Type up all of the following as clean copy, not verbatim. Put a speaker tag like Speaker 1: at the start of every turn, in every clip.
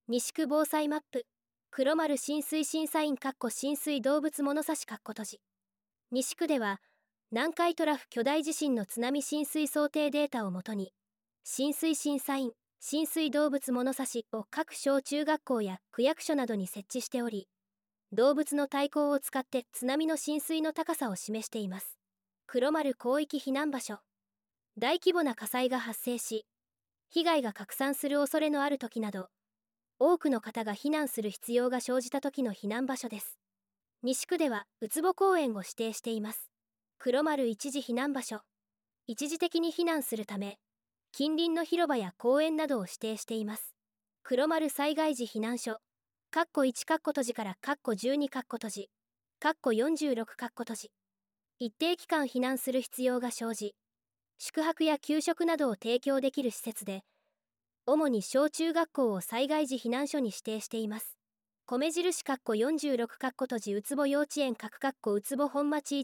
Speaker 1: 西区防災マップ。黒丸浸水審査員浸水動物物差し閉じ。西区では、南海トラフ巨大地震の津波浸水想定データをもとに、浸水審査員、浸水動物物差しを各小中学校や区役所などに設置しており、動物の体高を使って津波の浸水の高さを示しています。黒丸広域避難場所。大規模な火災が発生し、被害が拡散する恐れのある時など、多くの方が避難する必要が生じた時の避難場所です。西区では、ウツボ公園を指定しています。黒丸一時避難場所。一時的に避難するため、近隣の広場や公園などを指定しています。黒丸災害時避難所。1閉じから12閉じ。46閉じ。一定期間避難する必要が生じ、宿泊や給食などを提供できる施設で、主に小中学校を災害時避難所に指定しています。米印46閉じウツボ幼稚園ウツボ本町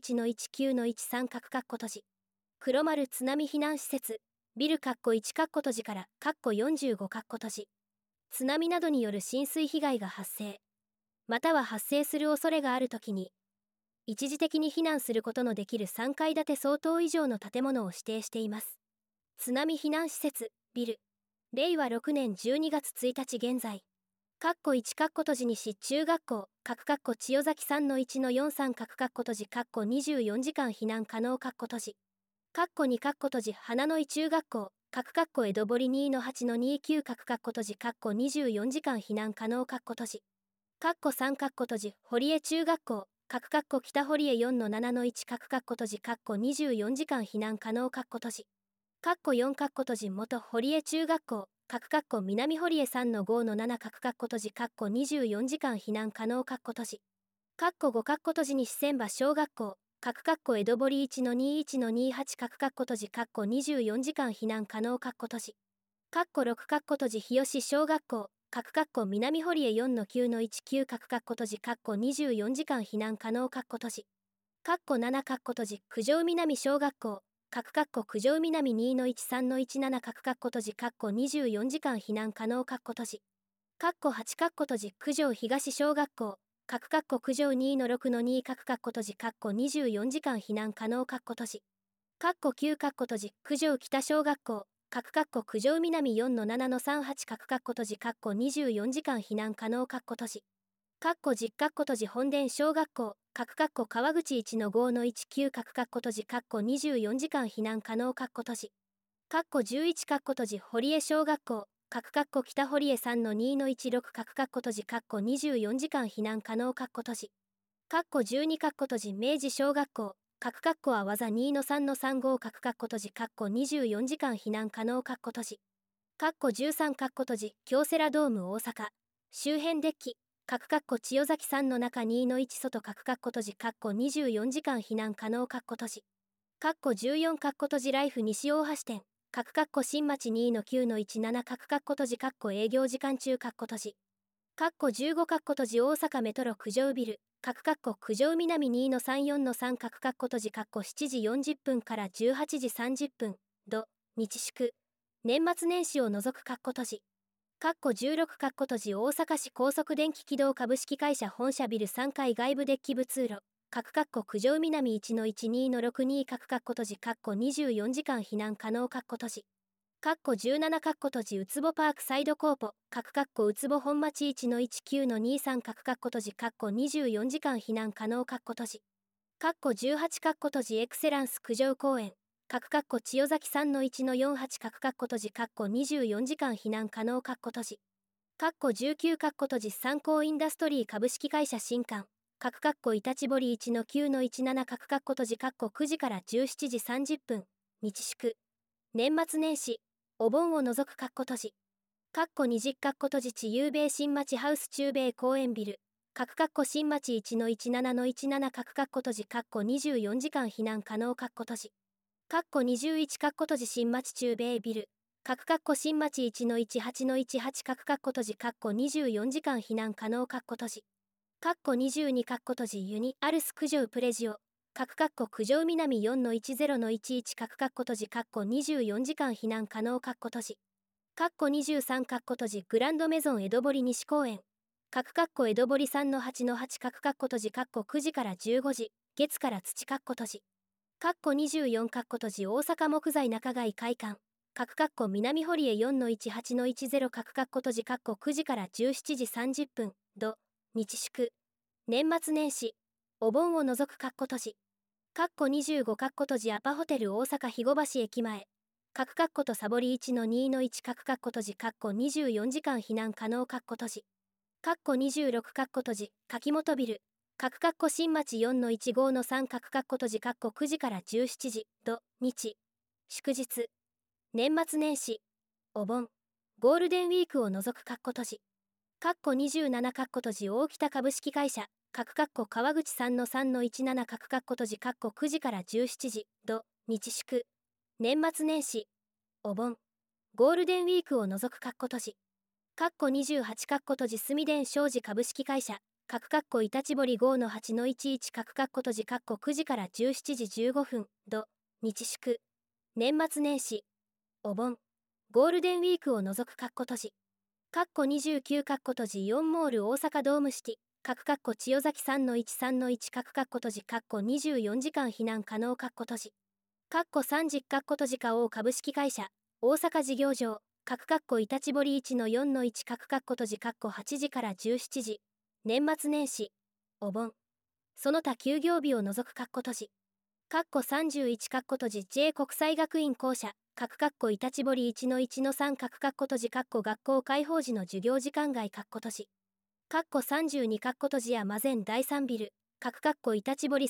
Speaker 1: 1-9-13閉じ。黒丸津波避難施設、ビル1閉じから45閉じ。津波などによる浸水被害が発生、または発生する恐れがあるときに、一時的に避難することのできる3階建て相当以上の建物を指定しています。津波避難施設、ビル。令和6年12月1日現在。1閉じ西中学校、千代崎3-1-43閉じ24時間避難可能閉じ。2閉じ花の井中学校、江戸堀2-8-29閉じ24時間避難可能閉じ。3閉じ堀江中学校、北堀江4-7-1閉じ24時間避難可能閉じ。4閉じ元堀江中学校、南堀江3-5-7閉じ24時間避難可能閉じ。5閉じ西千葉小学校、江戸堀1-21-28閉じ24時間避難可能閉じ。6閉じ日吉小学校、南堀江4-9-19閉じ24時間避難可能閉じ。7閉じ九条南小学校、九条南2-13-17閉じ24時間避難可能閉じ。8閉じ九条東小学校、九条2-6-2閉じ24時間避難可能閉じ。9閉じ九条北小学校、九条南4-7-38閉じ24時間避難可能閉じ。10閉じ本殿小学校、川口1-5-19閉じ24時間避難可能閉じ。11閉じ堀江小学校、北堀江3-2-16閉じ24時間避難可能閉じ。12閉じ明治小学校、あわざ2-3-35閉じ24時間避難可能閉じ。13閉じ京セラドーム大阪、周辺デッキ、千代崎3の中2-1外閉じ24時間避難可能閉じ。14閉じライフ西大橋店、新町2-9-17閉じ営業時間中閉じ。15閉じ大阪メトロ九条ビル、九条南2-34-3閉じ7時40分から18時30分、日祝、年末年始を除く閉じ。16閉じ大阪市高速電気軌道株式会社本社ビル3階外部デッキ部通路、九条南1-12-62閉じ24時間避難可能閉じ。17閉じウツボパークサイドコーポ、ウツボ本町1-19-23閉じ24時間避難可能閉じ。18閉じエクセランス九条公園、千代崎3-1-48閉じ24時間避難可能閉じ。19閉じ三幸インダストリー株式会社新館、イタチ堀1-9-17閉じ9時から17時30分、日祝、年末年始、お盆を除く閉じ。20閉じ地有米新町ハウス中米公園ビル、新町1-17-17閉じ24時間避難可能閉じ。21閉じ新町中米ビル、新町1-18-18閉じ24時間避難可能閉じ。22閉じユニアルス九条プレジオ、九条南4-10-11閉じ24時間避難可能閉じ。 23グランドメゾン江戸堀西公園江戸堀3-8-89時から15時月から土24大阪木材中貝会館南堀江4-18-109時から17時30分土日祝年末年始お盆を除く25アパホテル大阪肥後橋駅前とサボリ1-2-124時間避難可能26柿本ビル新町4-15-39時から17時土日祝日年末年始お盆ゴールデンウィークを除く27大北株式会社川口3-3-179時から17時土日祝年末年始お盆ゴールデンウィークを除く28住電商事株式会社イタチボリ5-8-119時から17時15分土日祝年末年始お盆ゴールデンウィークを除く29イオンモール大阪ドームシティ千代崎3-1-3-124時間避難可能30花王株式会社大阪事業場イタチボリ1-4-18時から17時年末年始お盆その他休業日を除く31 J 国際学院校舎イタチボリ1-1-3学校開放時の授業時間外32やマゼン第3ビルイタチボリ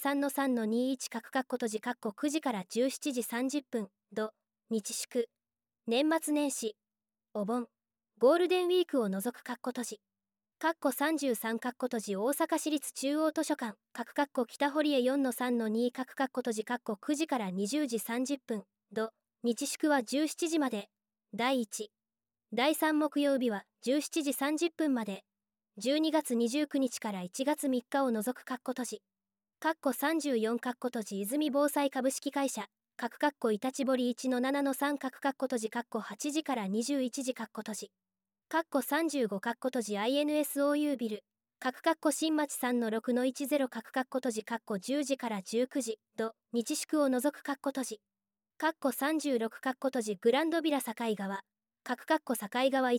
Speaker 1: 3-3-219時から17時30分土日祝年末年始お盆ゴールデンウィークを除く33大阪市立中央図書館北堀江4-3-29時から20時30分土日祝は17時まで第1第3木曜日は17時30分まで12月29日から1月3日を除く34泉防災株式会社イタチボリ1-7-38時から21時35INSOU ビル新町3-6-1010時から19時土日祝を除く36グランドビラ境川境川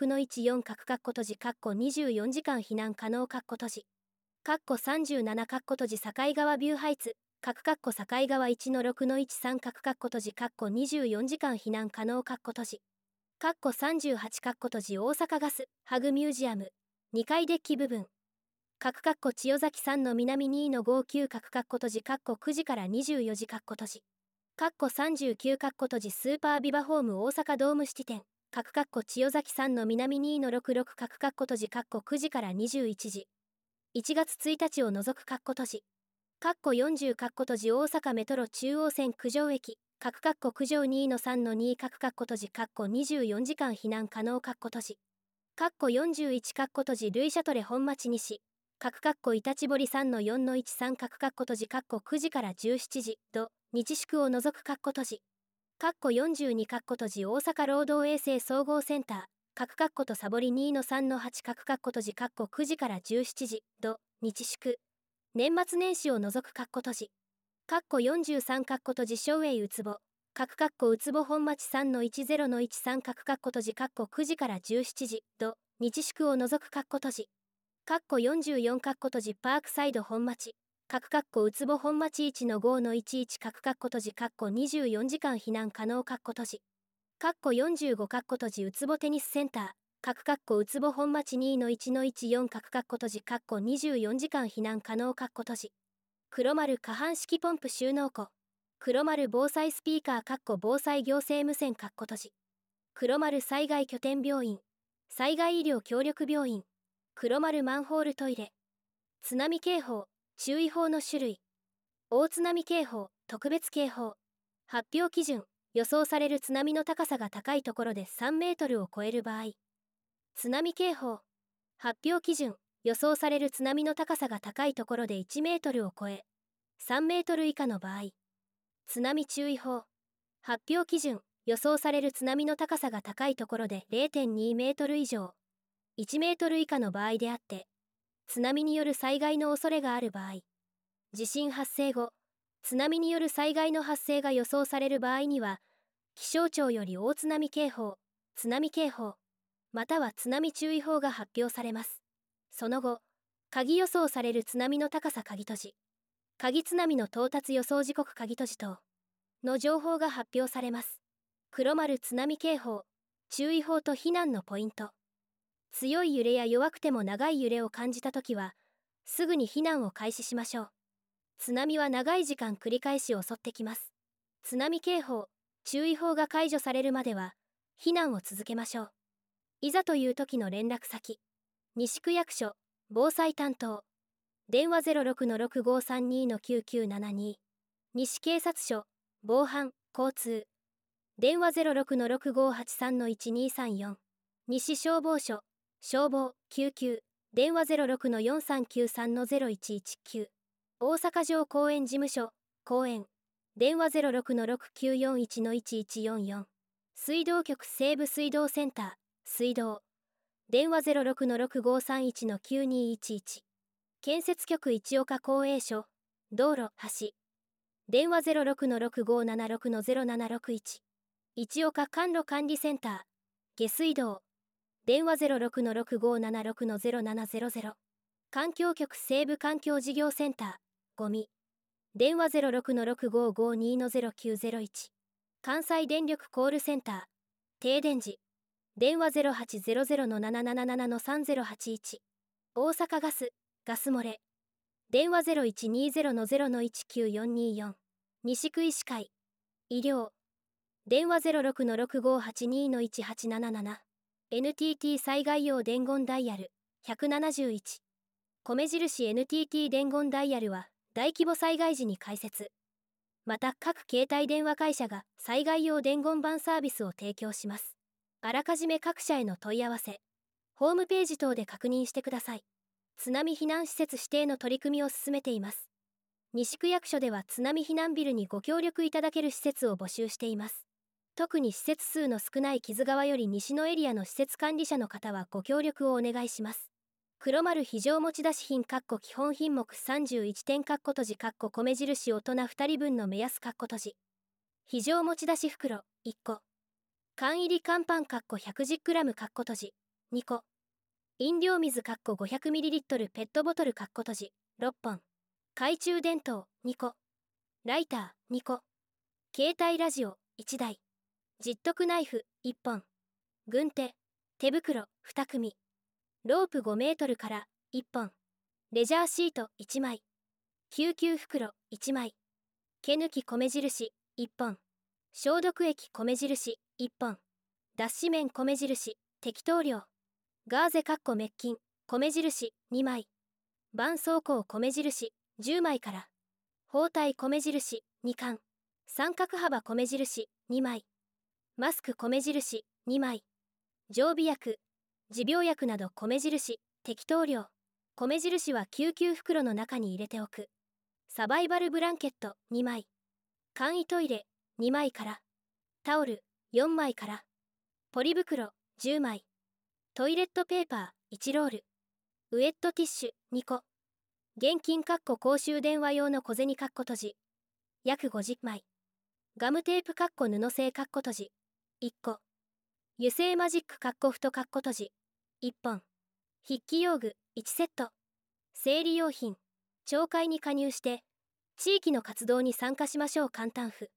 Speaker 1: 1-6-1424時間避難可能37境川ビューハイツ境川1-6-1324時間避難可能38大阪ガスハグミュージアム2階デッキ部分千代崎3-南2-599時から24時39スーパービバホーム大阪ドームシティ店千代崎3-南2-669時から21時1月1日を除く40大阪メトロ中央線九条駅九条2-3-224時間避難可能41ルイシャトレ本町西イタチボリ3-4-139時から17時土日祝を除く42大阪労働衛生総合センターとサボリ2-3-89時から17時土日祝年末年始を除く43小営うつぼうつぼ本町3-10-139時から17時土日祝を除く44パークサイド本町うつぼ本町1-5-1124時間避難可能45うつぼテニスセンターうつぼ本町2-1-1424時間避難可能黒丸下半式ポンプ収納庫黒丸防災スピーカー防災行政無線黒丸災害拠点病院災害医療協力病院黒丸マンホールトイレ津波警報注意報の種類大津波警報特別警報発表基準予想される津波の高さが高いところで3メートルを超える場合津波警報発表基準予想される津波の高さが高いところで1メートルを超え3メートル以下の場合津波注意報発表基準予想される津波の高さが高いところで 0.2 メートル以上、1メートル以下の場合であって、津波による災害の恐れがある場合、地震発生後、津波による災害の発生が予想される場合には、気象庁より大津波警報、津波警報、または津波注意報が発表されます。その後、鍵予想される津波の高さ鍵閉じ、鍵津波の到達予想時刻鍵閉じ等の情報が発表されます。黒丸津波警報、注意報と避難のポイント。強い揺れや弱くても長い揺れを感じたときは、すぐに避難を開始しましょう。津波は長い時間繰り返し襲ってきます。津波警報、注意報が解除されるまでは、避難を続けましょう。いざという時の連絡先。西区役所、防災担当。電話 06-6532-9972。西警察署、防犯、交通。電話 06-6583-1234。西消防署、消防、救急。電話 06-4393-0119。大阪城公園事務所、公園。電話 06-6941-1144。水道局西部水道センター、水道。電話 06-6531-9211。建設局市岡公営所、道路、橋。電話 06-6576-0761。市岡管路管理センター、下水道。電話 06-6576-0700。環境局西部環境事業センター、ゴミ。電話 06-6552-0901。関西電力コールセンター、停電時。電話 0800-777-3081。大阪ガス、ガス漏れ。電話 0120-0-19424。西区医師会、医療。電話 06-6582-1877。NTT 災害用伝言ダイヤル、171。米印 NTT 伝言ダイヤルは、大規模災害時に開設。また各携帯電話会社が災害用伝言板サービスを提供します。あらかじめ各社への問い合わせ、ホームページ等で確認してください。津波避難施設指定の取り組みを進めています。西区役所では津波避難ビルにご協力いただける施設を募集しています。特に施設数の少ない木津川より西のエリアの施設管理者の方はご協力をお願いします。黒丸非常持ち出し品基本品目31点閉じ米印大人2人分の目安閉じ。非常持ち出し袋1個。缶入り乾パン 110g 閉じ2個。飲料水 500ml ペットボトル閉じ6本。懐中電灯2個。ライター2個。携帯ラジオ1台。十徳ナイフ1本。軍手、手袋2組。ロープ5メートルから1本。レジャーシート1枚。救急袋1枚。毛抜き米印1本。消毒液米印1本。脱脂綿米印適当量。ガーゼメッキン米印2枚。絆創膏米印10枚から。包帯米印2缶。三角幅米印2枚。マスク米印2枚。常備薬、持病薬など米印適当量。米印は救急袋の中に入れておく。サバイバルブランケット2枚。簡易トイレ2枚から。タオル4枚から。ポリ袋10枚。トイレットペーパー1ロール。ウエットティッシュ2個。現金公衆電話用の小銭閉じ約50枚。ガムテープ布製閉じ1個。油性マジック太閉じ1本。筆記用具1セット。生理用品。町会に加入して地域の活動に参加しましょう。簡単譜。